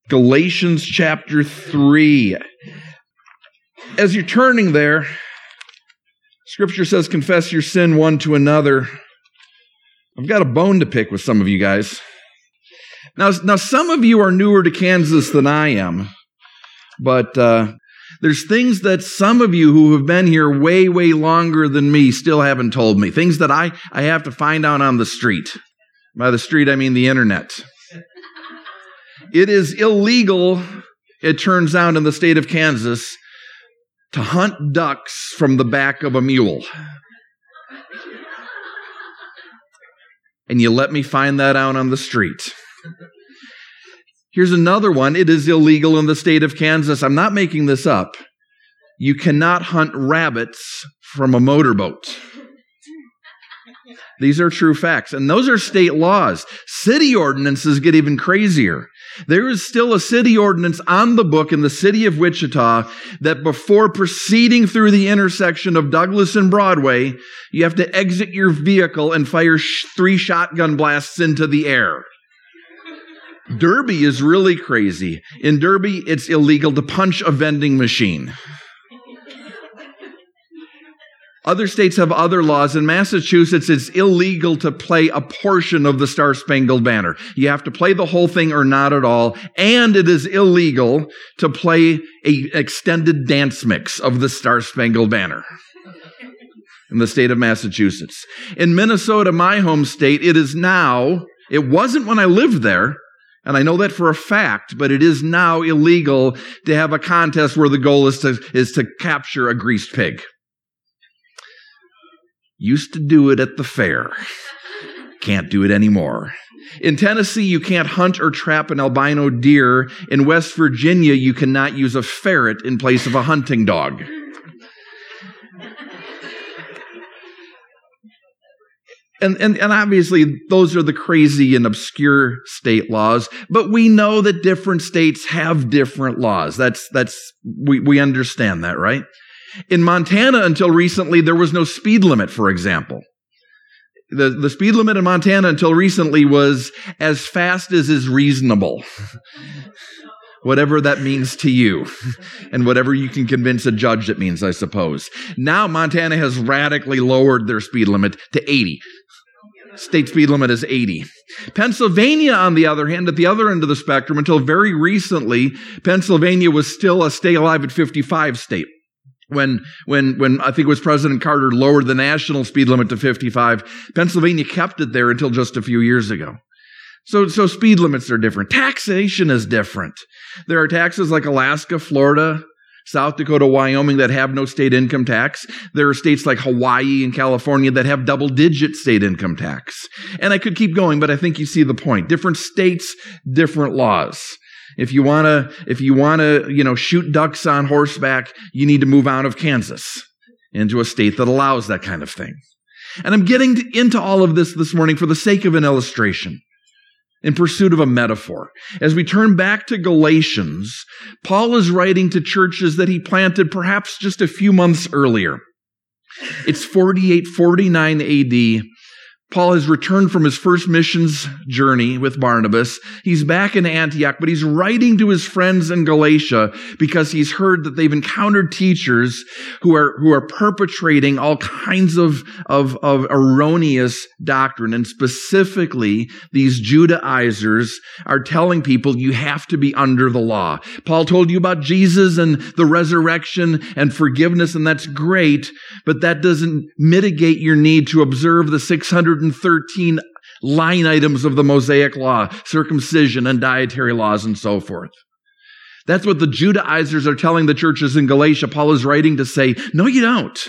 Galatians chapter 3. As you're turning there, Scripture says, confess your sin one to another. I've got a bone to pick with some of you guys. Now some of you are newer to Kansas than I am, but there's things that some of you who have been here way, way longer than me still haven't told me. Things that I have to find out on the street. By the street, I mean the internet. It is illegal, it turns out, in the state of Kansas to hunt ducks from the back of a mule. And you let me find that out on the street. Here's another one. It is illegal in the state of Kansas. I'm not making this up. You cannot hunt rabbits from a motorboat. These are true facts. And those are state laws. City ordinances get even crazier. There is still a city ordinance on the book in the city of Wichita that before proceeding through the intersection of Douglas and Broadway, you have to exit your vehicle and fire 3 shotgun blasts into the air. Derby is really crazy. In Derby, it's illegal to punch a vending machine. Other states have other laws. In Massachusetts, it's illegal to play a portion of the Star-Spangled Banner. You have to play the whole thing or not at all. And it is illegal to play an extended dance mix of the Star-Spangled Banner in the state of Massachusetts. In Minnesota, my home state, it wasn't when I lived there, and I know that for a fact, but it is now illegal to have a contest where the goal is to capture a greased pig. Used to do it at the fair. Can't do it anymore. In Tennessee, you can't hunt or trap an albino deer. In West Virginia, you cannot use a ferret in place of a hunting dog. And obviously, those are the crazy and obscure state laws, but we know that different states have different laws. We understand that, right? In Montana, until recently, there was no speed limit, for example. The speed limit in Montana until recently was as fast as is reasonable. Whatever that means to you. And whatever you can convince a judge it means, I suppose. Now Montana has radically lowered their speed limit to 80. State speed limit is 80. Pennsylvania, on the other hand, at the other end of the spectrum, until very recently, Pennsylvania was still a stay alive at 55 state. When I think it was President Carter lowered the national speed limit to 55, Pennsylvania kept it there until just a few years ago. So speed limits are different. Taxation is different. There are taxes like Alaska, Florida, South Dakota, Wyoming that have no state income tax. There are states like Hawaii and California that have double-digit state income tax. And I could keep going, but I think you see the point. Different states, different laws. If you want to, shoot ducks on horseback, you need to move out of Kansas into a state that allows that kind of thing. And I'm getting into all of this morning for the sake of an illustration, in pursuit of a metaphor. As we turn back to Galatians, Paul is writing to churches that he planted perhaps just a few months earlier. It's 49 AD. Paul has returned from his first missions journey with Barnabas. He's back in Antioch, but he's writing to his friends in Galatia because he's heard that they've encountered teachers who are perpetrating all kinds of erroneous doctrine. And specifically, these Judaizers are telling people you have to be under the law. Paul told you about Jesus and the resurrection and forgiveness, and that's great, but that doesn't mitigate your need to observe the 613 line items of the Mosaic law, circumcision and dietary laws and so forth. That's what the Judaizers are telling the churches in Galatia. Paul is writing to say, no, you don't.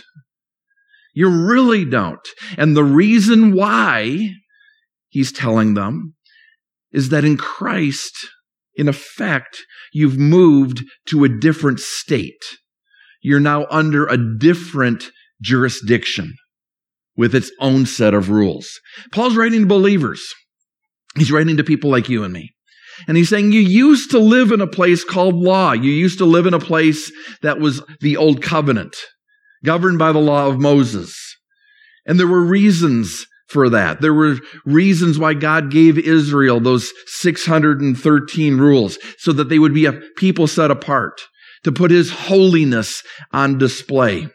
You really don't. And the reason why he's telling them is that in Christ, in effect, you've moved to a different state. You're now under a different jurisdiction with its own set of rules. Paul's writing to believers. He's writing to people like you and me. And he's saying, you used to live in a place called law. You used to live in a place that was the old covenant, governed by the law of Moses. And there were reasons for that. There were reasons why God gave Israel those 613 rules, so that they would be a people set apart, to put his holiness on display.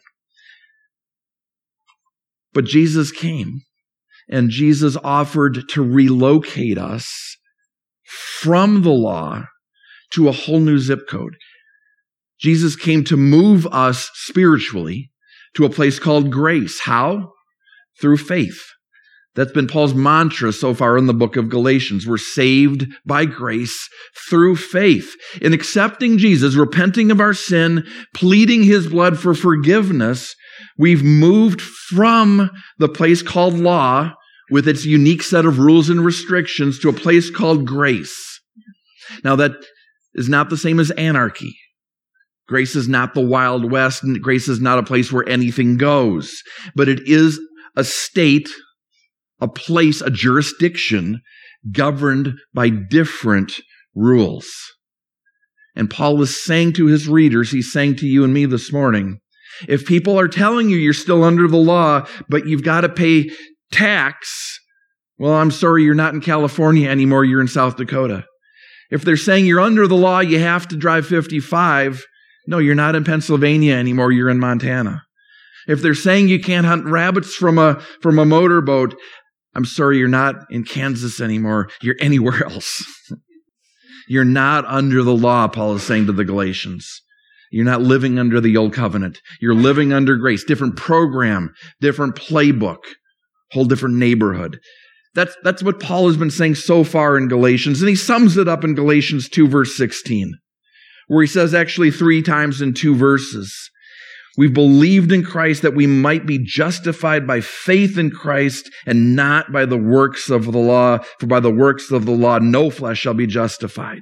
But Jesus came, and Jesus offered to relocate us from the law to a whole new zip code. Jesus came to move us spiritually to a place called grace. How? Through faith. That's been Paul's mantra so far in the book of Galatians. We're saved by grace through faith. In accepting Jesus, repenting of our sin, pleading his blood for forgiveness, we've moved from the place called law with its unique set of rules and restrictions to a place called grace. Now, that is not the same as anarchy. Grace is not the Wild West, and grace is not a place where anything goes. But it is a state, a place, a jurisdiction governed by different rules. And Paul is saying to his readers, he's saying to you and me this morning, if people are telling you you're still under the law, but you've got to pay tax, well, I'm sorry, you're not in California anymore, you're in South Dakota. If they're saying you're under the law, you have to drive 55, no, you're not in Pennsylvania anymore, you're in Montana. If they're saying you can't hunt rabbits from a motorboat, I'm sorry, you're not in Kansas anymore, you're anywhere else. You're not under the law, Paul is saying to the Galatians. You're not living under the old covenant. You're living under grace. Different program, different playbook, whole different neighborhood. That's what Paul has been saying so far in Galatians. And he sums it up in Galatians 2, verse 16, where he says actually 3 times in 2 verses, we've believed in Christ that we might be justified by faith in Christ and not by the works of the law. For by the works of the law, no flesh shall be justified.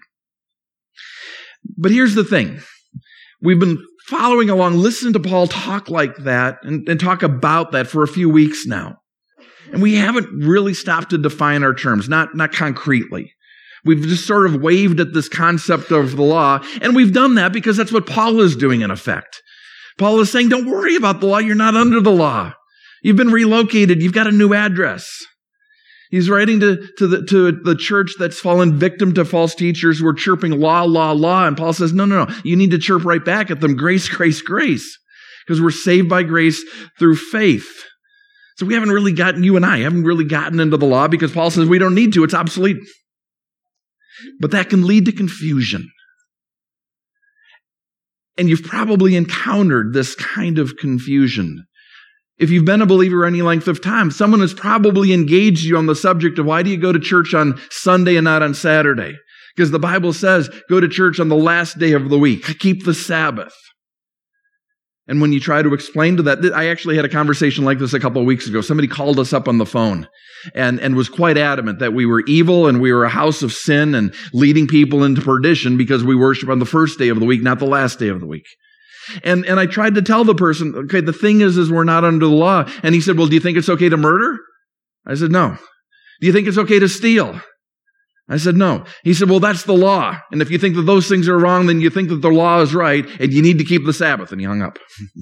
But here's the thing. We've been following along, listening to Paul talk like that and talk about that for a few weeks now. And we haven't really stopped to define our terms, not concretely. We've just sort of waved at this concept of the law, and we've done that because that's what Paul is doing in effect. Paul is saying, don't worry about the law, you're not under the law. You've been relocated, you've got a new address. He's writing to the church that's fallen victim to false teachers who are chirping law, law, law, and Paul says, no, you need to chirp right back at them, grace, grace, grace, because we're saved by grace through faith. So you and I haven't really gotten into the law because Paul says we don't need to, it's obsolete. But that can lead to confusion. And you've probably encountered this kind of confusion. If you've been a believer any length of time, someone has probably engaged you on the subject of why do you go to church on Sunday and not on Saturday? Because the Bible says go to church on the last day of the week. Keep the Sabbath. And when you try to explain to that, I actually had a conversation like this a couple of weeks ago. Somebody called us up on the phone and was quite adamant that we were evil and we were a house of sin and leading people into perdition because we worship on the first day of the week, not the last day of the week. And I tried to tell the person, okay, the thing is we're not under the law. And he said, well, do you think it's okay to murder? I said, no. Do you think it's okay to steal? I said, no. He said, well, that's the law. And if you think that those things are wrong, then you think that the law is right, and you need to keep the Sabbath. And he hung up.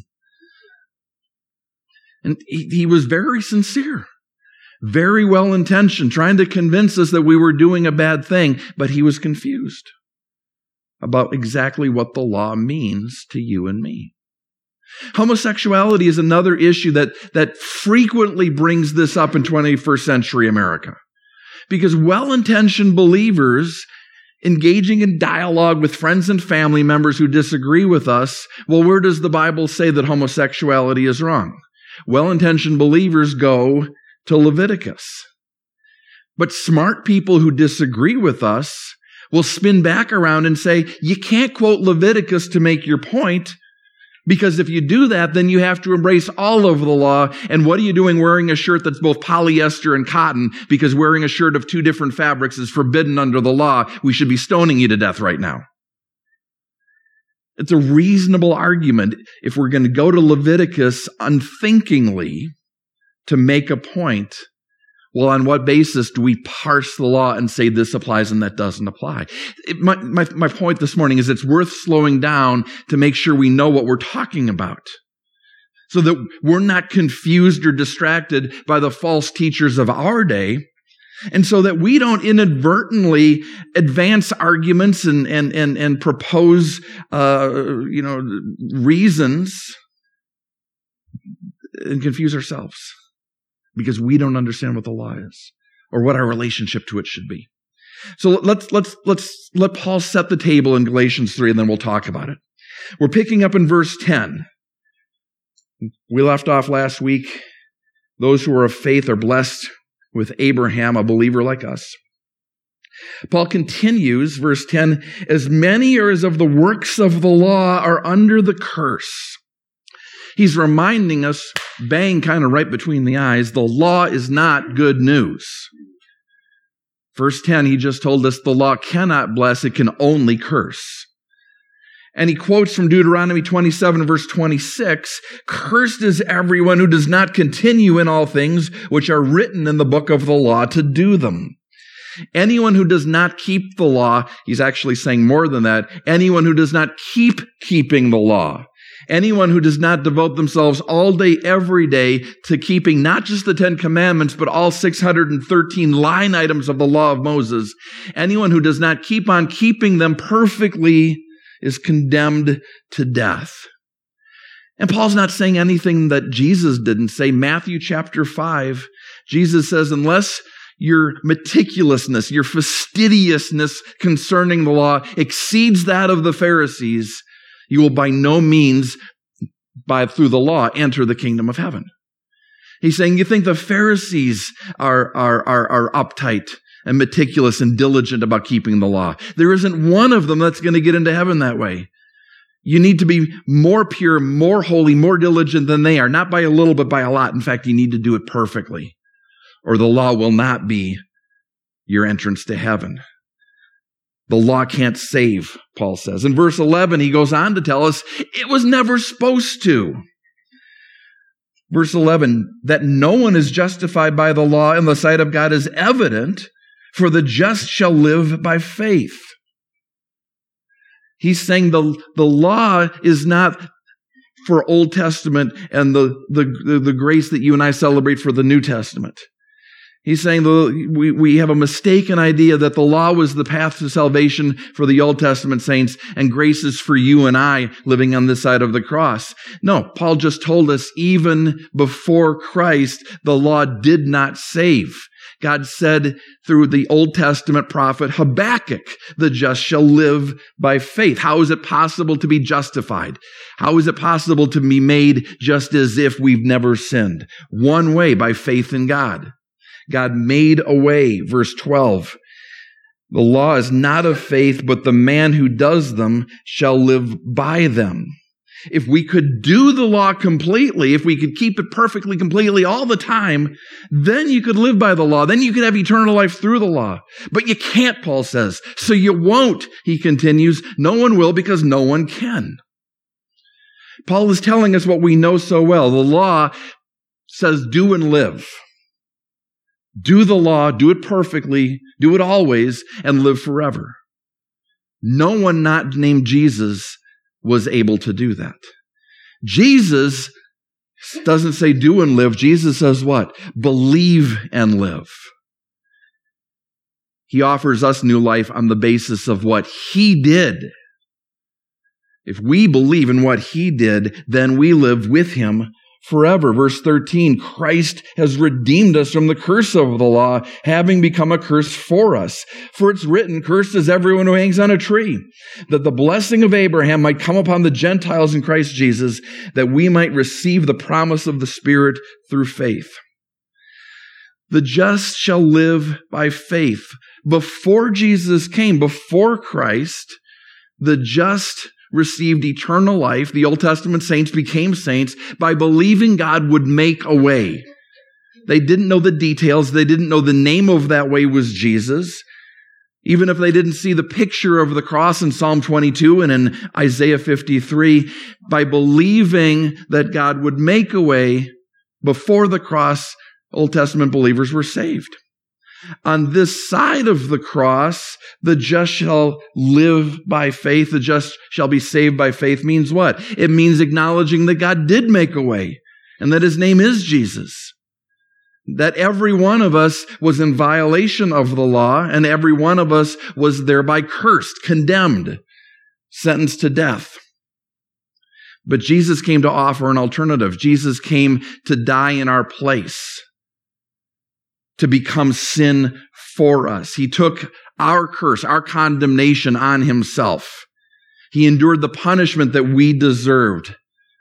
And he was very sincere, very well-intentioned, trying to convince us that we were doing a bad thing, but he was confused about exactly what the law means to you and me. Homosexuality is another issue that frequently brings this up in 21st century America. Because well-intentioned believers engaging in dialogue with friends and family members who disagree with us, well, where does the Bible say that homosexuality is wrong? Well-intentioned believers go to Leviticus. But smart people who disagree with us will spin back around and say, you can't quote Leviticus to make your point, because if you do that, then you have to embrace all of the law. And what are you doing wearing a shirt that's both polyester and cotton? Because wearing a shirt of 2 different fabrics is forbidden under the law. We should be stoning you to death right now. It's a reasonable argument if we're going to go to Leviticus unthinkingly to make a point. Well, on what basis do we parse the law and say this applies and that doesn't apply? My point this morning is it's worth slowing down to make sure we know what we're talking about. so that we're not confused or distracted by the false teachers of our day, and so that we don't inadvertently advance arguments and propose, reasons and confuse ourselves because we don't understand what the law is or what our relationship to it should be. So let's let Paul set the table in Galatians 3, and then we'll talk about it. We're picking up in verse 10. We left off last week. Those who are of faith are blessed with Abraham, a believer like us. Paul continues, verse 10, as many as of the works of the law are under the curse. He's reminding us, bang, kind of right between the eyes, the law is not good news. Verse 10, he just told us the law cannot bless, it can only curse. And he quotes from Deuteronomy 27, verse 26, cursed is everyone who does not continue in all things which are written in the book of the law to do them. Anyone who does not keep the law, he's actually saying more than that, anyone who does not keep keeping the law, anyone who does not devote themselves all day, every day to keeping not just the 10 Commandments, but all 613 line items of the law of Moses, anyone who does not keep on keeping them perfectly is condemned to death. And Paul's not saying anything that Jesus didn't say. Matthew chapter 5, Jesus says, unless your meticulousness, your fastidiousness concerning the law exceeds that of the Pharisees, you will by no means, through the law, enter the kingdom of heaven. He's saying, you think the Pharisees are uptight and meticulous and diligent about keeping the law. There isn't one of them that's going to get into heaven that way. You need to be more pure, more holy, more diligent than they are. Not by a little, but by a lot. In fact, you need to do it perfectly, or the law will not be your entrance to heaven. The law can't save, Paul says. In verse 11, he goes on to tell us it was never supposed to. Verse 11, that no one is justified by the law in the sight of God is evident, for the just shall live by faith. He's saying the law is not for Old Testament and the grace that you and I celebrate for the New Testament. He's saying we have a mistaken idea that the law was the path to salvation for the Old Testament saints and grace is for you and I living on this side of the cross. No, Paul just told us even before Christ, the law did not save. God said through the Old Testament prophet Habakkuk, the just shall live by faith. How is it possible to be justified? How is it possible to be made just as if we've never sinned? One way, by faith in God. God made a way. Verse 12, the law is not of faith, but the man who does them shall live by them. If we could do the law completely, if we could keep it perfectly, completely all the time, then you could live by the law. Then you could have eternal life through the law. But you can't, Paul says. So you won't, he continues. No one will because no one can. Paul is telling us what we know so well. The law says do and live. Do the law, do it perfectly, do it always, and live forever. No one not named Jesus was able to do that. Jesus doesn't say do and live. Jesus says what? Believe and live. He offers us new life on the basis of what he did. If we believe in what he did, then we live with him forever. Verse 13, Christ has redeemed us from the curse of the law, having become a curse for us. For it's written, cursed is everyone who hangs on a tree, that the blessing of Abraham might come upon the Gentiles in Christ Jesus, that we might receive the promise of the Spirit through faith. The just shall live by faith. Before Jesus came, before Christ, the just received eternal life. The Old Testament saints became saints by believing God would make a way. They didn't know the details. They didn't know the name of that way was Jesus. Even if they didn't see the picture of the cross in Psalm 22 and in Isaiah 53, by believing that God would make a way before the cross, Old Testament believers were saved. On this side of the cross, the just shall live by faith, the just shall be saved by faith means what? It means acknowledging that God did make a way and that his name is Jesus. That every one of us was in violation of the law and every one of us was thereby cursed, condemned, sentenced to death. But Jesus came to offer an alternative. Jesus came to die in our place, to become sin for us. He took our curse, our condemnation on himself. He endured the punishment that we deserved.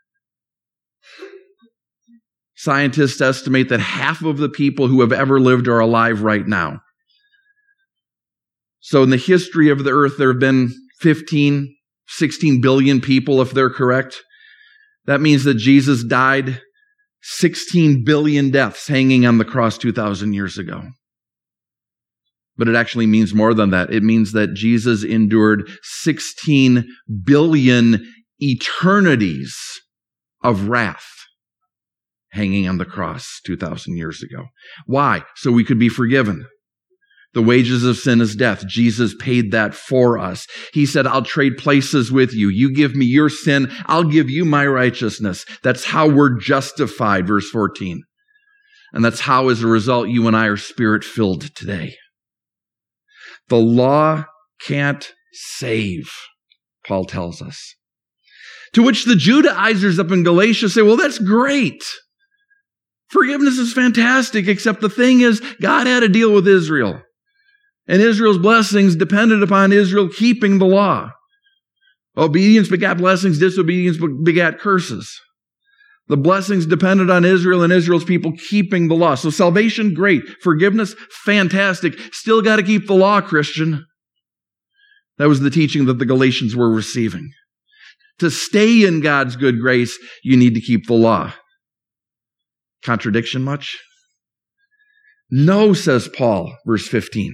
Scientists estimate that half of the people who have ever lived are alive right now. So in the history of the earth, there have been 15, 16 billion people, if they're correct. That means that Jesus died 16 billion deaths hanging on the cross 2,000 years ago. But it actually means more than that. It means that Jesus endured 16 billion eternities of wrath hanging on the cross 2,000 years ago. Why? So we could be forgiven. The wages of sin is death. Jesus paid that for us. He said, I'll trade places with you. You give me your sin, I'll give you my righteousness. That's how we're justified, verse 14. And that's how, as a result, you and I are spirit-filled today. The law can't save, Paul tells us. To which the Judaizers up in Galatia say, well, that's great. Forgiveness is fantastic, except the thing is, God had a deal with Israel. And Israel's blessings depended upon Israel keeping the law. Obedience begat blessings, disobedience begat curses. The blessings depended on Israel and Israel's people keeping the law. So salvation, great. Forgiveness, fantastic. Still got to keep the law, Christian. That was the teaching that the Galatians were receiving. To stay in God's good grace, you need to keep the law. Contradiction much? No, says Paul, verse 15.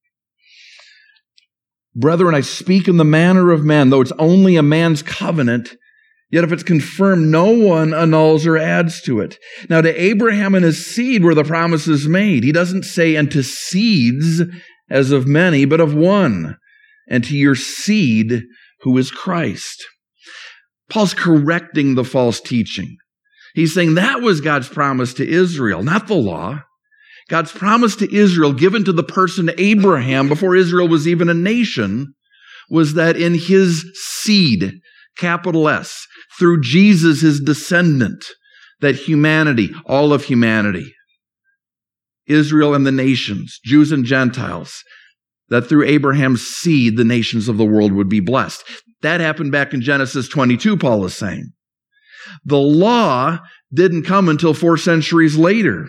Brethren, I speak in the manner of men, though it's only a man's covenant, yet if it's confirmed, no one annuls or adds to it. Now to Abraham and his seed were the promises made. He doesn't say, and to seeds as of many, but of one, and to your seed who is Christ. Paul's correcting the false teaching. He's saying that was God's promise to Israel, not the law. God's promise to Israel, given to the person Abraham before Israel was even a nation, was that in his seed, capital S, through Jesus, his descendant, that humanity, all of humanity, Israel and the nations, Jews and Gentiles, that through Abraham's seed, the nations of the world would be blessed. That happened back in Genesis 22, Paul is saying. The law didn't come until 4 centuries later.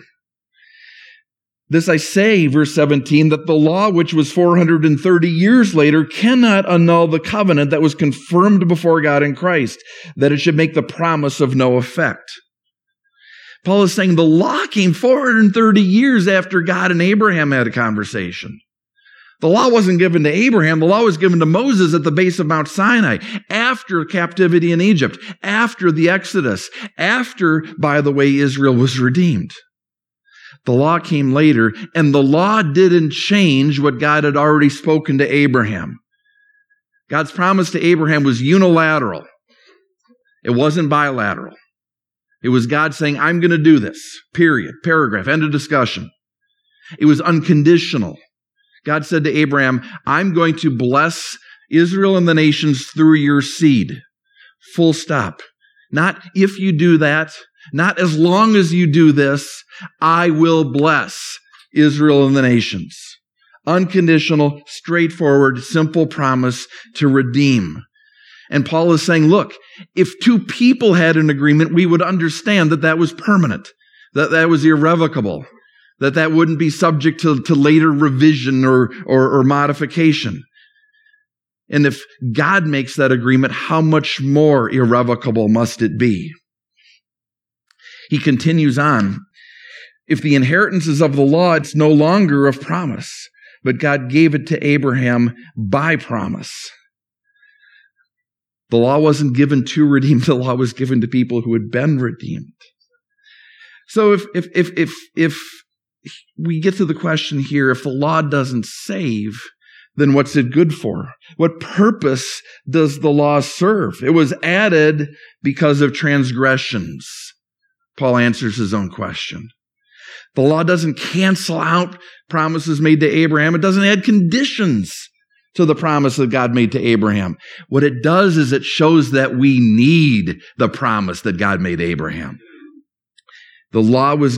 This I say, verse 17, that the law, which was 430 years later, cannot annul the covenant that was confirmed before God in Christ, that it should make the promise of no effect. Paul is saying the law came 430 years after God and Abraham had a conversation. The law wasn't given to Abraham. The law was given to Moses at the base of Mount Sinai, after captivity in Egypt, after the Exodus, after, by the way, Israel was redeemed. The law came later, and the law didn't change what God had already spoken to Abraham. God's promise to Abraham was unilateral. It wasn't bilateral. It was God saying, I'm going to do this, period, paragraph, end of discussion. It was unconditional. God said to Abraham, I'm going to bless Israel and the nations through your seed. Full stop. Not if you do that, not as long as you do this, I will bless Israel and the nations. Unconditional, straightforward, simple promise to redeem. And Paul is saying, look, if two people had an agreement, we would understand that that was permanent, that that was irrevocable, that that wouldn't be subject to later revision or modification. And if God makes that agreement, how much more irrevocable must it be? He continues on. If the inheritance is of the law, it's no longer of promise, but God gave it to Abraham by promise. The law wasn't given to redeem. The law was given to people who had been redeemed. So if we get to the question here, if the law doesn't save, then what's it good for? What purpose does the law serve? It was added because of transgressions. Paul answers his own question. The law doesn't cancel out promises made to Abraham. It doesn't add conditions to the promise that God made to Abraham. What it does is it shows that we need the promise that God made to Abraham. The law was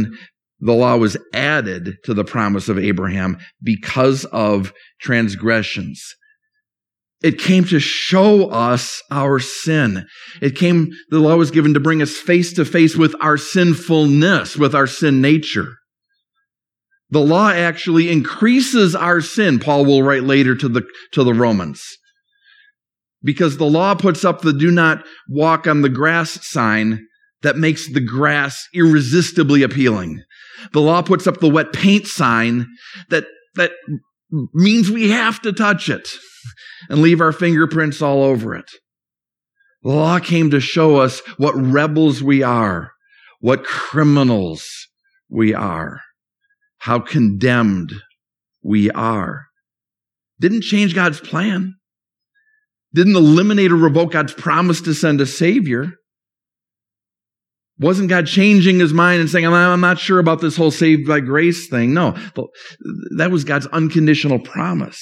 added to the promise of Abraham because of transgressions. It came to show us our sin. The law was given to bring us face to face with our sinfulness, with our sin nature. The law actually increases our sin, Paul will write later to the Romans. Because the law puts up the do not walk on the grass sign that makes the grass irresistibly appealing. The law puts up the wet paint sign that means we have to touch it and leave our fingerprints all over it. The law came to show us what rebels we are, what criminals we are, how condemned we are. Didn't change God's plan. Didn't eliminate or revoke God's promise to send a Savior. Wasn't God changing his mind and saying, I'm not sure about this whole saved by grace thing. No, that was God's unconditional promise.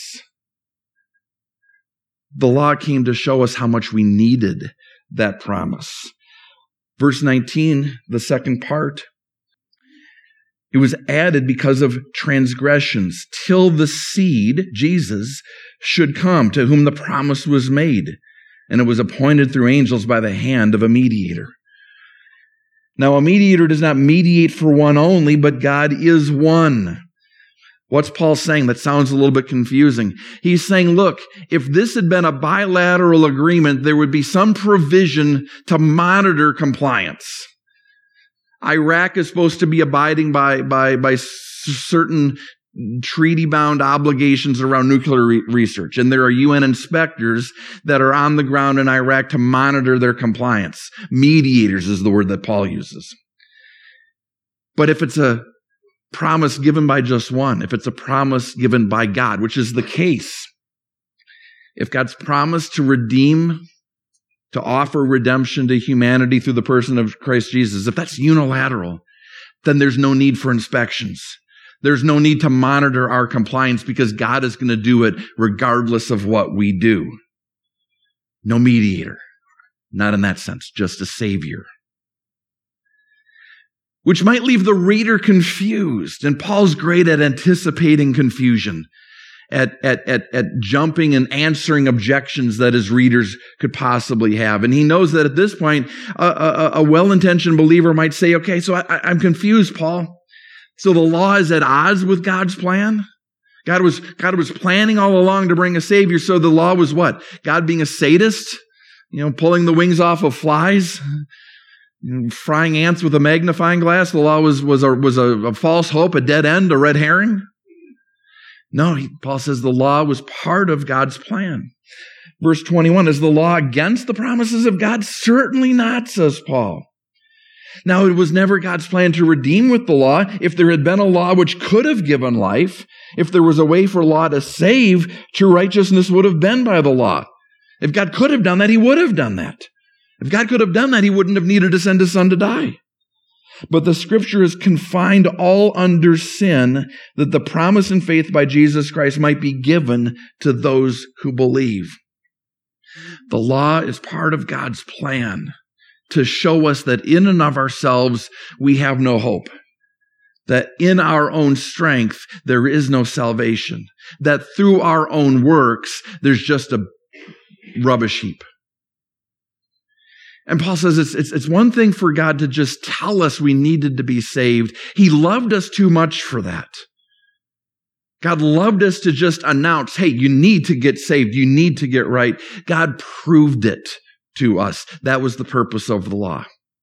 The law came to show us how much we needed that promise. Verse 19, the second part. It was added because of transgressions, till the seed, Jesus, should come, to whom the promise was made. And it was appointed through angels by the hand of a mediator. Now, a mediator does not mediate for one only, but God is one. What's Paul saying? That sounds a little bit confusing. He's saying, look, if this had been a bilateral agreement, there would be some provision to monitor compliance. Iraq is supposed to be abiding by certain treaty-bound obligations around nuclear research. And there are UN inspectors that are on the ground in Iraq to monitor their compliance. Mediators is the word that Paul uses. But if it's a promise given by just one, if it's a promise given by God, which is the case, if God's promise to redeem, to offer redemption to humanity through the person of Christ Jesus, if that's unilateral, then there's no need for inspections. There's no need to monitor our compliance because God is going to do it regardless of what we do. No mediator. Not in that sense, just a Savior. Which might leave the reader confused. And Paul's great at anticipating confusion, at jumping and answering objections that his readers could possibly have. And he knows that at this point, a well-intentioned believer might say, okay, so I'm confused, Paul. So the law is at odds with God's plan? God was planning all along to bring a Savior, so the law was what? God being a sadist? Pulling the wings off of flies? Frying ants with a magnifying glass? The law was a false hope, a dead end, a red herring? No, Paul says the law was part of God's plan. Verse 21, is the law against the promises of God? Certainly not, says Paul. Now, it was never God's plan to redeem with the law. If there had been a law which could have given life, if there was a way for law to save, true righteousness would have been by the law. If God could have done that, he would have done that. If God could have done that, he wouldn't have needed to send his son to die. But the scripture is confined all under sin, that the promise and faith by Jesus Christ might be given to those who believe. The law is part of God's plan to show us that in and of ourselves we have no hope, that in our own strength there is no salvation, that through our own works there's just a rubbish heap. And Paul says it's one thing for God to just tell us we needed to be saved. He loved us too much for that. God loved us to just announce, hey, you need to get saved. You need to get right. God proved it to us. That was the purpose of the law.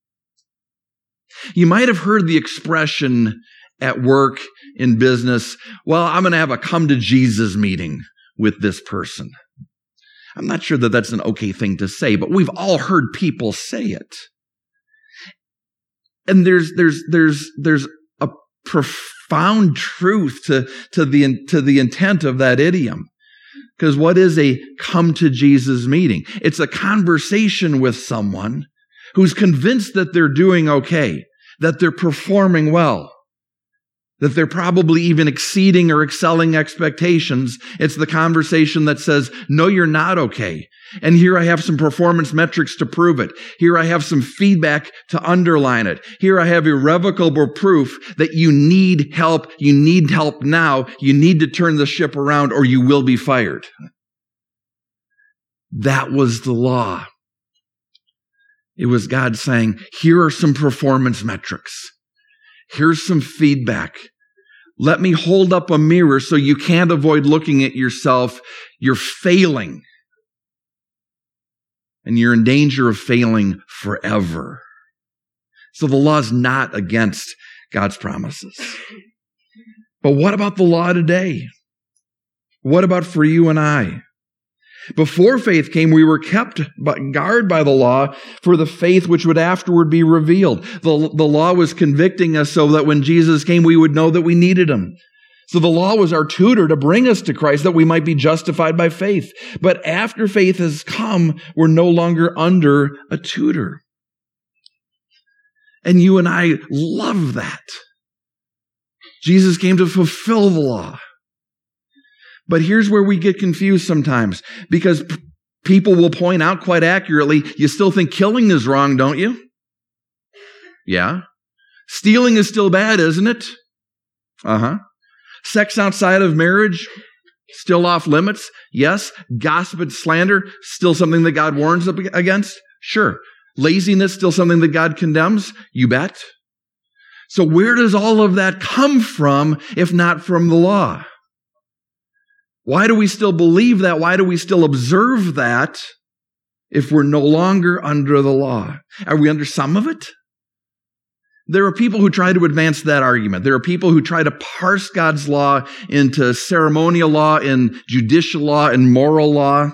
You might have heard the expression at work, in business, well, I'm going to have a come to Jesus meeting with this person. I'm not sure that that's an okay thing to say, but we've all heard people say it. And there's a profound truth to the intent of that idiom. Because what is a come to Jesus meeting? It's a conversation with someone who's convinced that they're doing okay, that they're performing well, that they're probably even exceeding or excelling expectations. It's the conversation that says, no, you're not okay. And here I have some performance metrics to prove it. Here I have some feedback to underline it. Here I have irrevocable proof that you need help. You need help now. You need to turn the ship around or you will be fired. That was the law. It was God saying, here are some performance metrics. Here's some feedback. Let me hold up a mirror so you can't avoid looking at yourself. You're failing. And you're in danger of failing forever. So the law is not against God's promises. But what about the law today? What about for you and I? Before faith came, we were kept guarded by the law for the faith which would afterward be revealed. The law was convicting us so that when Jesus came, we would know that we needed him. So the law was our tutor to bring us to Christ that we might be justified by faith. But after faith has come, we're no longer under a tutor. And you and I love that. Jesus came to fulfill the law. But here's where we get confused sometimes, because people will point out quite accurately, you still think killing is wrong, don't you? Yeah. Stealing is still bad, isn't it? Uh-huh. Sex outside of marriage, still off limits? Yes. Gossip and slander, still something that God warns against? Sure. Laziness, still something that God condemns? You bet. So where does all of that come from, if not from the law? Why do we still believe that? Why do we still observe that if we're no longer under the law? Are we under some of it? There are people who try to advance that argument. There are people who try to parse God's law into ceremonial law and judicial law and moral law.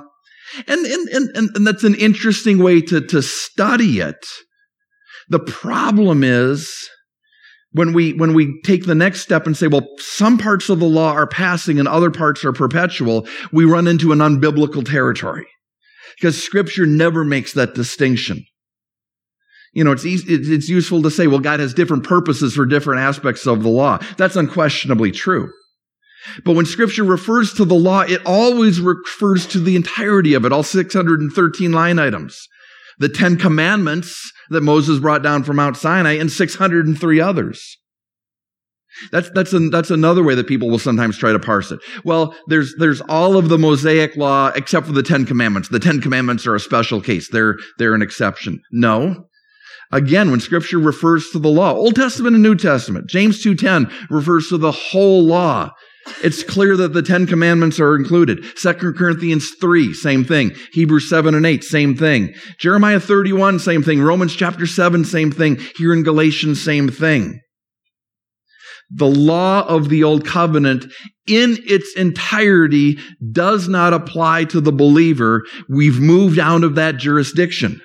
And that's an interesting way to study it. The problem is when we take the next step and say, well, some parts of the law are passing and other parts are perpetual, we run into an unbiblical territory. Because Scripture never makes that distinction. You know, it's useful to say, well, God has different purposes for different aspects of the law. That's unquestionably true. But when Scripture refers to the law, it always refers to the entirety of it, all 613 line items. The 10 Commandments that Moses brought down from Mount Sinai and 603 others. That's another way that people will sometimes try to parse it. Well, there's all of the Mosaic law except for the 10 Commandments. The 10 Commandments are a special case. They're an exception. No. Again, when Scripture refers to the law, Old Testament and New Testament, James 2:10 refers to the whole law. It's clear that the 10 Commandments are included. 2 Corinthians 3, same thing. Hebrews 7 and 8, same thing. Jeremiah 31, same thing. Romans chapter 7, same thing. Here in Galatians, same thing. The law of the Old Covenant in its entirety does not apply to the believer. We've moved out of that jurisdiction.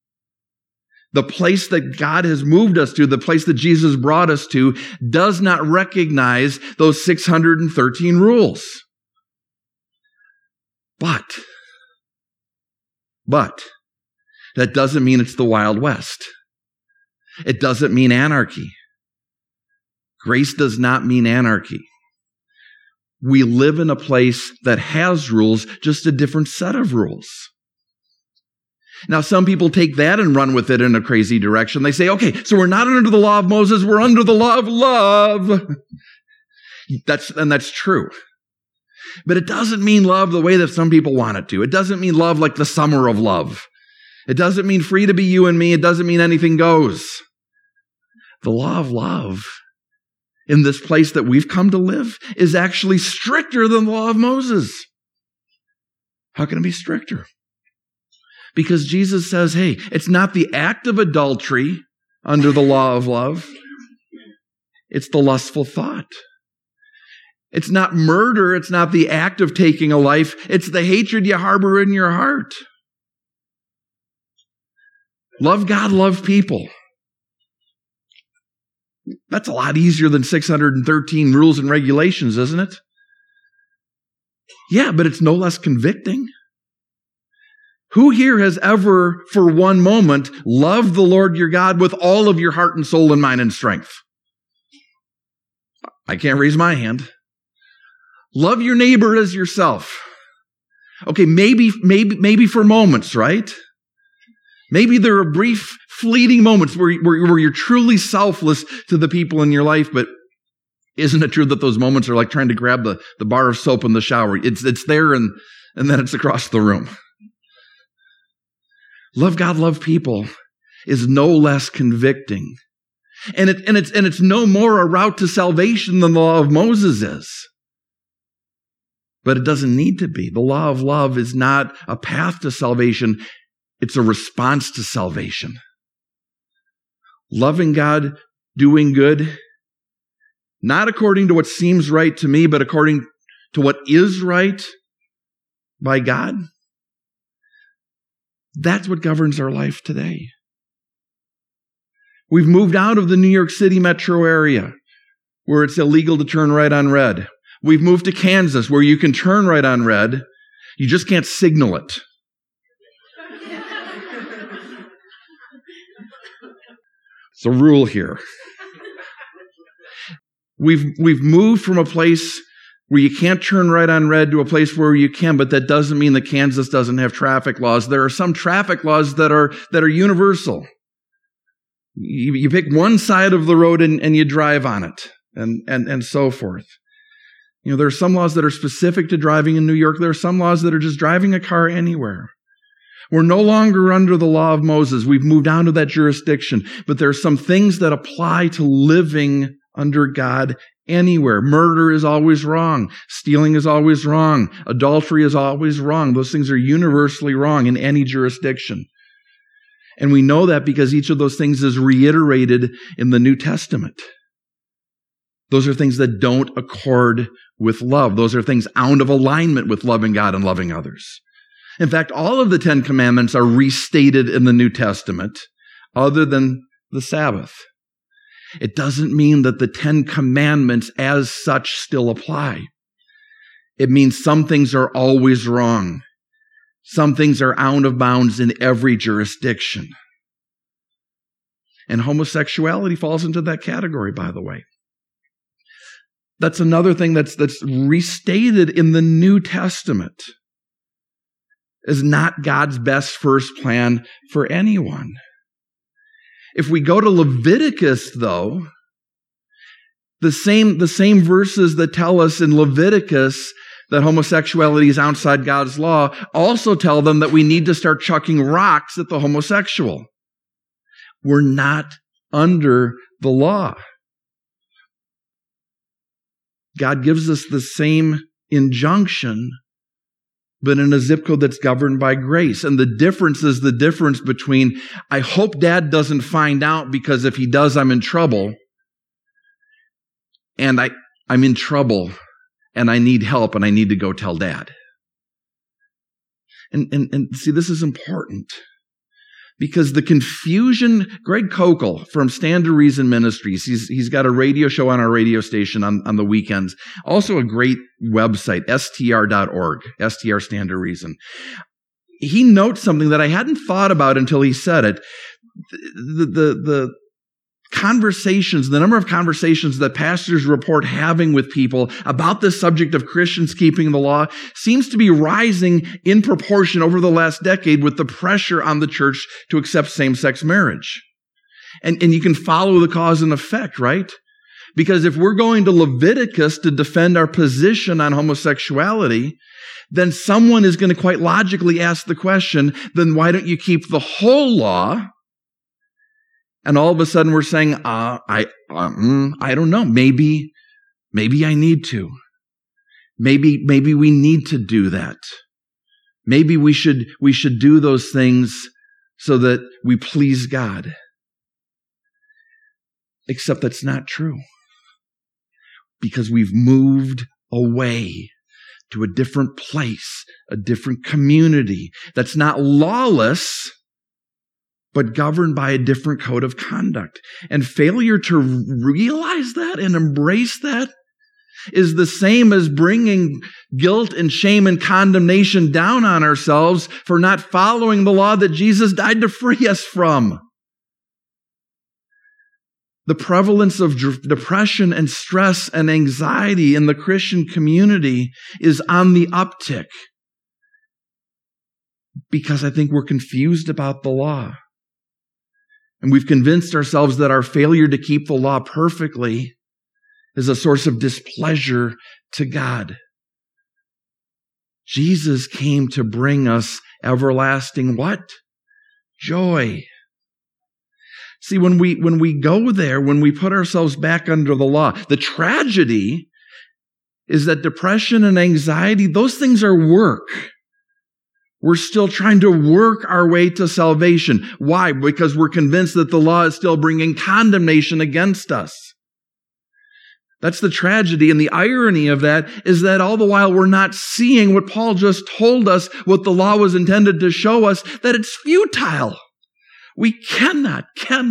The place that God has moved us to, the place that Jesus brought us to, does not recognize those 613 rules. But that doesn't mean it's the Wild West. It doesn't mean anarchy. Grace does not mean anarchy. We live in a place that has rules, just a different set of rules. Now, some people take that and run with it in a crazy direction. They say, okay, so we're not under the law of Moses, we're under the law of love. That's true. But it doesn't mean love the way that some people want it to. It doesn't mean love like the summer of love. It doesn't mean free to be you and me. It doesn't mean anything goes. The law of love in this place that we've come to live is actually stricter than the law of Moses. How can it be stricter? Because Jesus says, hey, it's not the act of adultery under the law of love. It's the lustful thought. It's not murder. It's not the act of taking a life. It's the hatred you harbor in your heart. Love God, love people. That's a lot easier than 613 rules and regulations, isn't it? Yeah, but it's no less convicting. Who here has ever, for one moment, loved the Lord your God with all of your heart and soul and mind and strength? I can't raise my hand. Love your neighbor as yourself. Okay, maybe for moments, right? Maybe there are brief, fleeting moments where you're truly selfless to the people in your life, but isn't it true that those moments are like trying to grab the bar of soap in the shower? It's there and then it's across the room. Love God, love people is no less convicting. And it's no more a route to salvation than the law of Moses is. But it doesn't need to be. The law of love is not a path to salvation. It's a response to salvation. Loving God, doing good, not according to what seems right to me, but according to what is right by God. That's what governs our life today. We've moved out of the New York City metro area where it's illegal to turn right on red. We've moved to Kansas where you can turn right on red. You just can't signal it. It's a rule here. We've moved from a place where you can't turn right on red to a place where you can, but that doesn't mean that Kansas doesn't have traffic laws. There are some traffic laws that are universal. You pick one side of the road and you drive on it, and so forth. You know, there are some laws that are specific to driving in New York. There are some laws that are just driving a car anywhere. We're no longer under the law of Moses. We've moved on to that jurisdiction. But there are some things that apply to living under God anywhere. Murder is always wrong. Stealing is always wrong. Adultery is always wrong. Those things are universally wrong in any jurisdiction. And we know that because each of those things is reiterated in the New Testament. Those are things that don't accord with love. Those are things out of alignment with loving God and loving others. In fact, all of the 10 Commandments are restated in the New Testament, other than the Sabbath. It doesn't mean that the 10 Commandments as such still apply. It means some things are always wrong. Some things are out of bounds in every jurisdiction. And homosexuality falls into that category, by the way. That's another thing that's restated in the New Testament as not God's best first plan for anyone. If we go to Leviticus, though, the same verses that tell us in Leviticus that homosexuality is outside God's law also tell them that we need to start chucking rocks at the homosexual. We're not under the law. God gives us the same injunction, but in a zip code that's governed by grace. And the difference is the difference between, I hope Dad doesn't find out because if he does, I'm in trouble. And I'm in trouble and I need help and I need to go tell Dad. And see, this is important. Because the confusion, Greg Kokel from Stand to Reason Ministries, he's got a radio show on our radio station on the weekends. Also a great website, str.org, STR Stand to Reason. He notes something that I hadn't thought about until he said it. The conversations, the number of conversations that pastors report having with people about this subject of Christians keeping the law seems to be rising in proportion over the last decade with the pressure on the church to accept same-sex marriage. And you can follow the cause and effect, right? Because if we're going to Leviticus to defend our position on homosexuality, then someone is going to quite logically ask the question, then why don't you keep the whole law? And all of a sudden we're saying, I don't know. Maybe I need to. Maybe we need to do that. Maybe we should do those things so that we please God. Except that's not true. Because we've moved away to a different place, a different community that's not lawless, but governed by a different code of conduct. And failure to realize that and embrace that is the same as bringing guilt and shame and condemnation down on ourselves for not following the law that Jesus died to free us from. The prevalence of depression and stress and anxiety in the Christian community is on the uptick because I think we're confused about the law. And we've convinced ourselves that our failure to keep the law perfectly is a source of displeasure to God. Jesus came to bring us everlasting what? Joy. See, when we go there, when we put ourselves back under the law, the tragedy is that depression and anxiety, those things are work. We're still trying to work our way to salvation. Why? Because we're convinced that the law is still bringing condemnation against us. That's the tragedy. And the irony of that is that all the while we're not seeing what Paul just told us, what the law was intended to show us, that it's futile. We cannot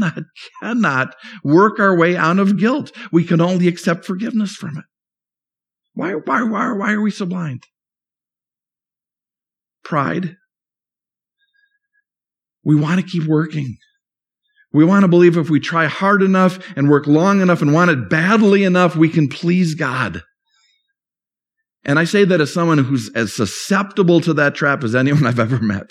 work our way out of guilt. We can only accept forgiveness from it. Why are we so blind? Pride. We want to keep working. We want to believe if we try hard enough and work long enough and want it badly enough, we can please God. And I say that as someone who's as susceptible to that trap as anyone I've ever met.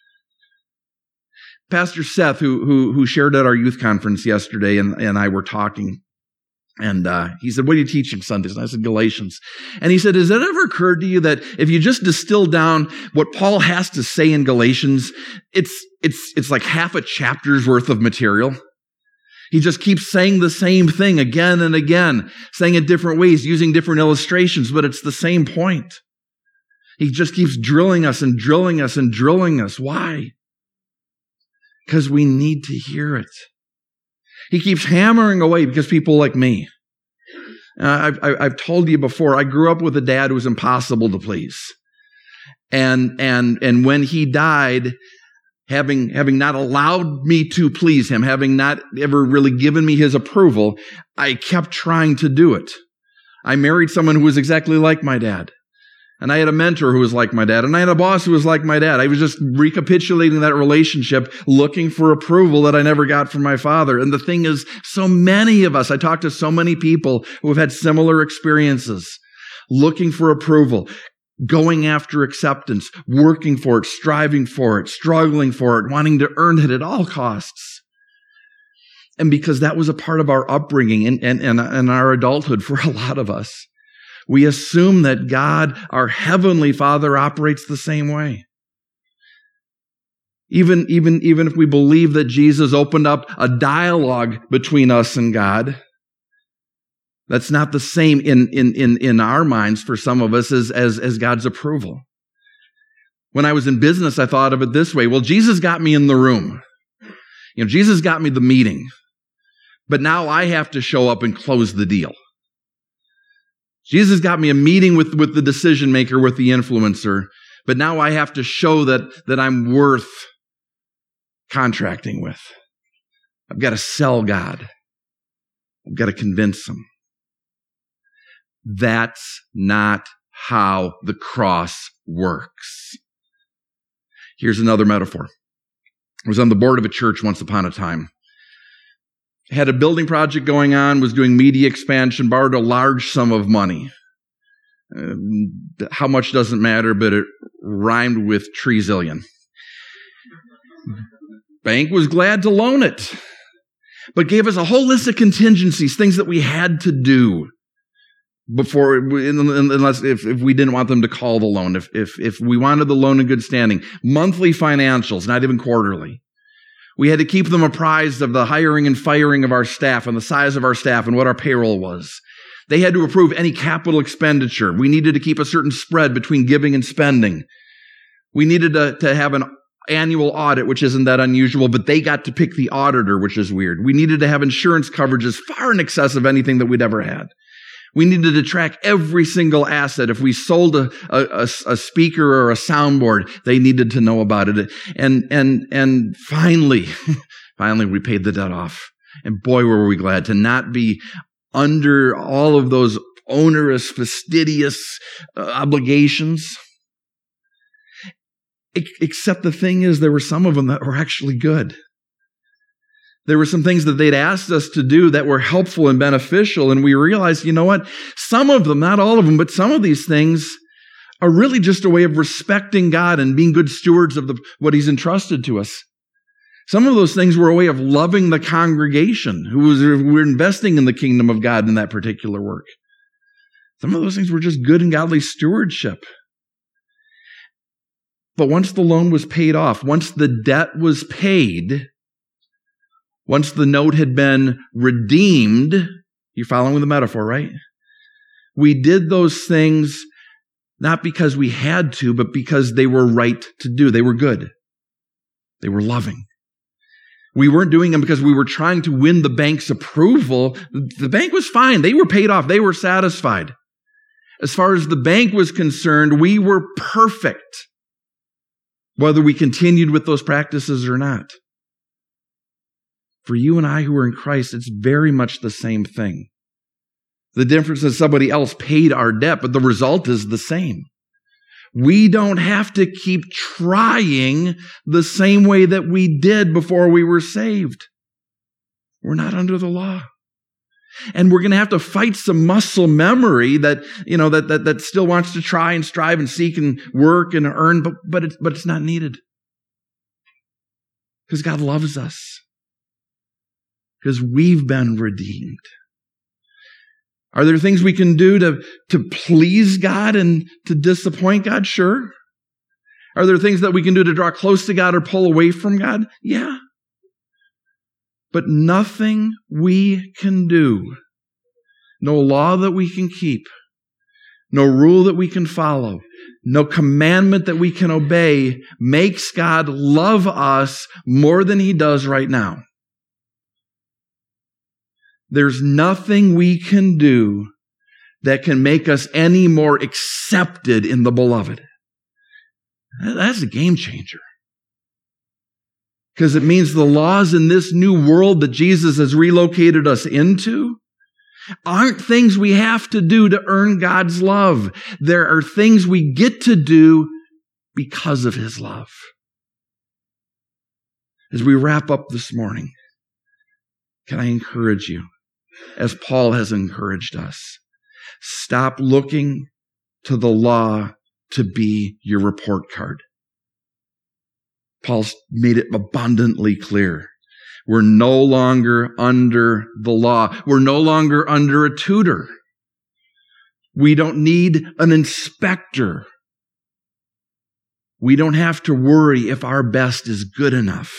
Pastor Seth, who shared at our youth conference yesterday, and I were talking, and he said, "What are you teaching Sundays?" And I said, "Galatians." And he said, "Has it ever occurred to you that if you just distill down what Paul has to say in Galatians, it's like half a chapter's worth of material? He just keeps saying the same thing again and again, saying it different ways, using different illustrations, but it's the same point. He just keeps drilling us and drilling us and drilling us. Why? Because we need to hear it. He keeps hammering away because people like me. I've told you before, I grew up with a dad who was impossible to please. And when he died, having not allowed me to please him, having not ever really given me his approval, I kept trying to do it. I married someone who was exactly like my dad. And I had a mentor who was like my dad. And I had a boss who was like my dad. I was just recapitulating that relationship, looking for approval that I never got from my father. And the thing is, so many of us, I talked to so many people who have had similar experiences, looking for approval, going after acceptance, working for it, striving for it, struggling for it, wanting to earn it at all costs. And because that was a part of our upbringing and our adulthood for a lot of us, we assume that God, our Heavenly Father, operates the same way. Even if we believe that Jesus opened up a dialogue between us and God, that's not the same in our minds for some of us as God's approval. When I was in business, I thought of it this way. Well, Jesus got me in the room. Jesus got me the meeting. But now I have to show up and close the deal. Jesus got me a meeting with the decision maker, with the influencer, but now I have to show that I'm worth contracting with. I've got to sell God. I've got to convince him. That's not how the cross works. Here's another metaphor. I was on the board of a church once upon a time. Had a building project going on, was doing media expansion, borrowed a large sum of money. How much doesn't matter, but it rhymed with trizillion. Bank was glad to loan it, but gave us a whole list of contingencies, things that we had to do before, unless if we didn't want them to call the loan, if we wanted the loan in good standing. Monthly financials, not even quarterly. We had to keep them apprised of the hiring and firing of our staff and the size of our staff and what our payroll was. They had to approve any capital expenditure. We needed to keep a certain spread between giving and spending. We needed to have an annual audit, which isn't that unusual, but they got to pick the auditor, which is weird. We needed to have insurance coverages far in excess of anything that we'd ever had. We needed to track every single asset. If we sold a speaker or a soundboard, they needed to know about it. And finally, we paid the debt off. And boy, were we glad to not be under all of those onerous, fastidious obligations. Except the thing is, there were some of them that were actually good. There were some things that they'd asked us to do that were helpful and beneficial, and we realized, you know what? Some of them, not all of them, but some of these things are really just a way of respecting God and being good stewards of what He's entrusted to us. Some of those things were a way of loving the congregation who were investing in the kingdom of God in that particular work. Some of those things were just good and godly stewardship. But once the loan was paid off, once the debt was paid, once the note had been redeemed, you're following the metaphor, right? We did those things not because we had to, but because they were right to do. They were good. They were loving. We weren't doing them because we were trying to win the bank's approval. The bank was fine. They were paid off. They were satisfied. As far as the bank was concerned, we were perfect, whether we continued with those practices or not. For you and I who are in Christ, it's very much the same thing. The difference is somebody else paid our debt, but the result is the same. We don't have to keep trying the same way that we did before we were saved. We're not under the law. And we're going to have to fight some muscle memory that still wants to try and strive and seek and work and earn, but it's not needed. Because God loves us. Because we've been redeemed. Are there things we can do to please God and to disappoint God? Sure. Are there things that we can do to draw close to God or pull away from God? Yeah. But nothing we can do, no law that we can keep, no rule that we can follow, no commandment that we can obey makes God love us more than He does right now. There's nothing we can do that can make us any more accepted in the beloved. That's a game changer. Because it means the laws in this new world that Jesus has relocated us into aren't things we have to do to earn God's love. There are things we get to do because of His love. As we wrap up this morning, can I encourage you, as Paul has encouraged us, stop looking to the law to be your report card. Paul's made it abundantly clear. We're no longer under the law. We're no longer under a tutor. We don't need an inspector. We don't have to worry if our best is good enough.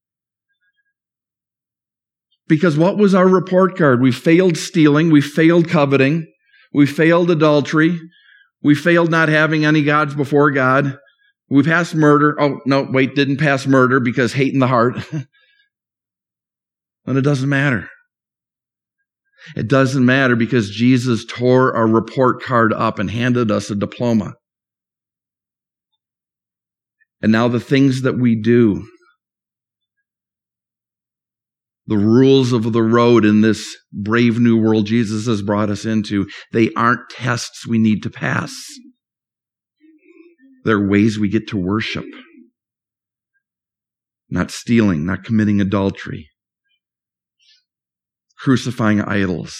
Because what was our report card? We failed stealing. We failed coveting. We failed adultery. We failed not having any gods before God. We passed murder. Oh, no, wait, didn't pass murder because hate in the heart. And it doesn't matter. It doesn't matter because Jesus tore our report card up and handed us a diploma. And now the things that we do, the rules of the road in this brave new world Jesus has brought us into, they aren't tests we need to pass. They're ways we get to worship. Not stealing, not committing adultery, crucifying idols,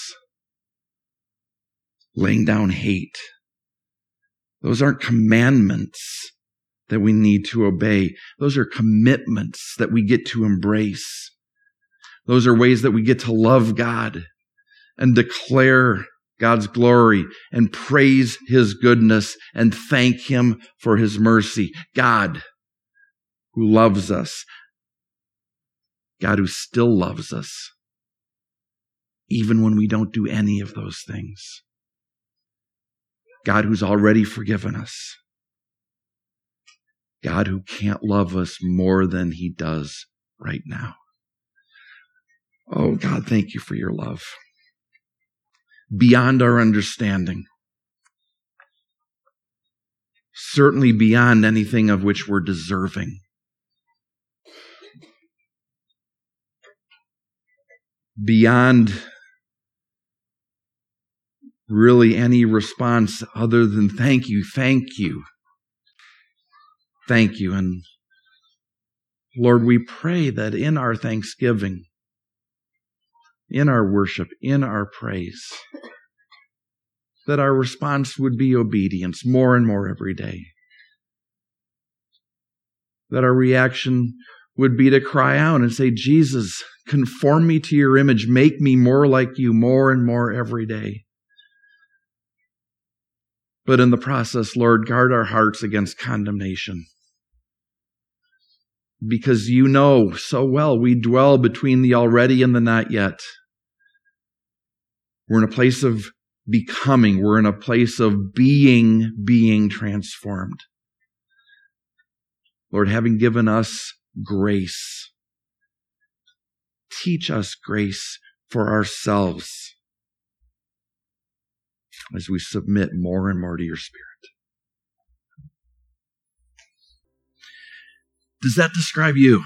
laying down hate. Those aren't commandments that we need to obey. Those are commitments that we get to embrace. Those are ways that we get to love God and declare God's glory and praise His goodness and thank Him for His mercy. God who loves us. God who still loves us, even when we don't do any of those things. God who's already forgiven us. God who can't love us more than He does right now. Oh, God, thank you for your love. beyond our understanding. Certainly beyond anything of which we're deserving. Beyond really any response other than thank you, thank you, thank you. And Lord, we pray that in our thanksgiving, in our worship, in our praise, that our response would be obedience more and more every day. That our reaction would be to cry out and say, Jesus, conform me to your image. Make me more like you more and more every day. But in the process, Lord, guard our hearts against condemnation. Because you know so well we dwell between the already and the not yet. We're in a place of becoming. We're in a place of being transformed. Lord, having given us grace, teach us grace for ourselves as we submit more and more to your Spirit. Does that describe you?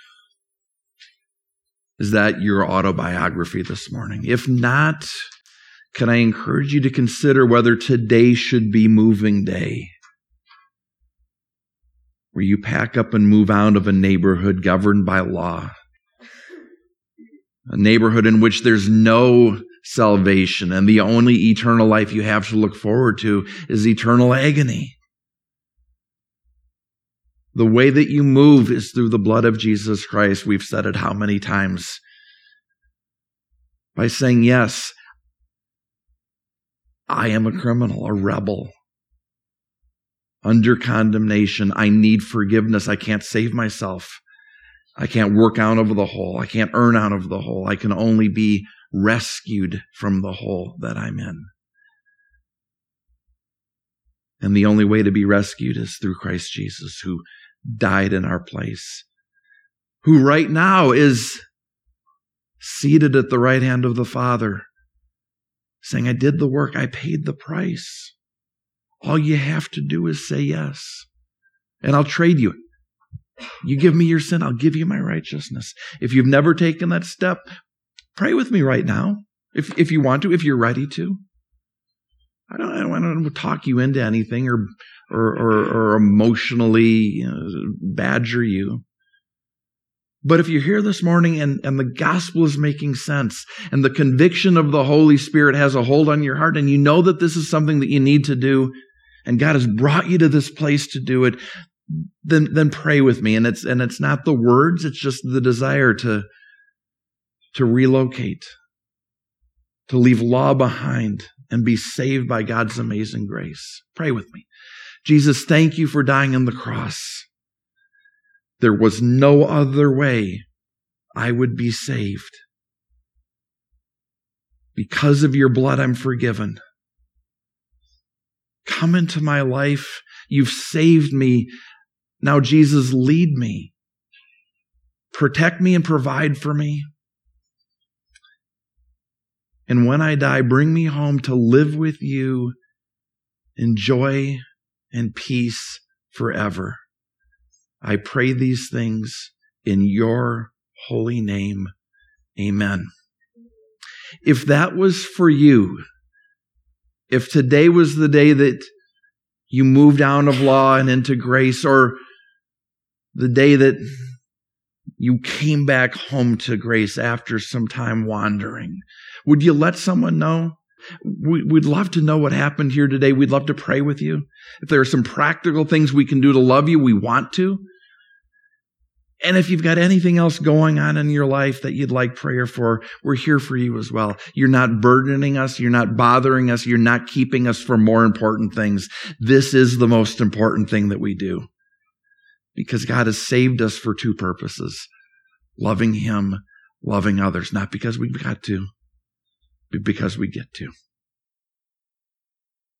Is that your autobiography this morning? If not, can I encourage you to consider whether today should be moving day, where you pack up and move out of a neighborhood governed by law, a neighborhood in which there's no salvation and the only eternal life you have to look forward to is eternal agony. The way that you move is through the blood of Jesus Christ. We've said it how many times? By saying, yes, I am a criminal, a rebel, under condemnation. I need forgiveness. I can't save myself. I can't work out of the hole. I can't earn out of the hole. I can only be rescued from the hole that I'm in. And the only way to be rescued is through Christ Jesus, who died in our place, who right now is seated at the right hand of the Father, saying, I did the work, I paid the price. All you have to do is say yes, and I'll trade you. You give me your sin, I'll give you my righteousness. If you've never taken that step, pray with me right now, if you want to, if you're ready to. I don't want to talk you into anything or emotionally badger you. But if you're here this morning and the gospel is making sense and the conviction of the Holy Spirit has a hold on your heart and you know that this is something that you need to do and God has brought you to this place to do it, then pray with me. And it's not the words, it's just the desire to relocate, to leave law behind and be saved by God's amazing grace. Pray with me. Jesus, thank you for dying on the cross. There was no other way I would be saved. Because of your blood, I'm forgiven. Come into my life. You've saved me. Now, Jesus, lead me. Protect me and provide for me. And when I die, bring me home to live with you in joy and peace forever. I pray these things in your holy name. Amen. If that was for you, if today was the day that you moved out of law and into grace, or the day that you came back home to grace after some time wandering, would you let someone know? We'd love to know what happened here today. We'd love to pray with you. If there are some practical things we can do to love you, we want to. And if you've got anything else going on in your life that you'd like prayer for, we're here for you as well. You're not burdening us. You're not bothering us. You're not keeping us from more important things. This is the most important thing that we do, because God has saved us for two purposes: loving Him, loving others, not because we've got to, but because we get to.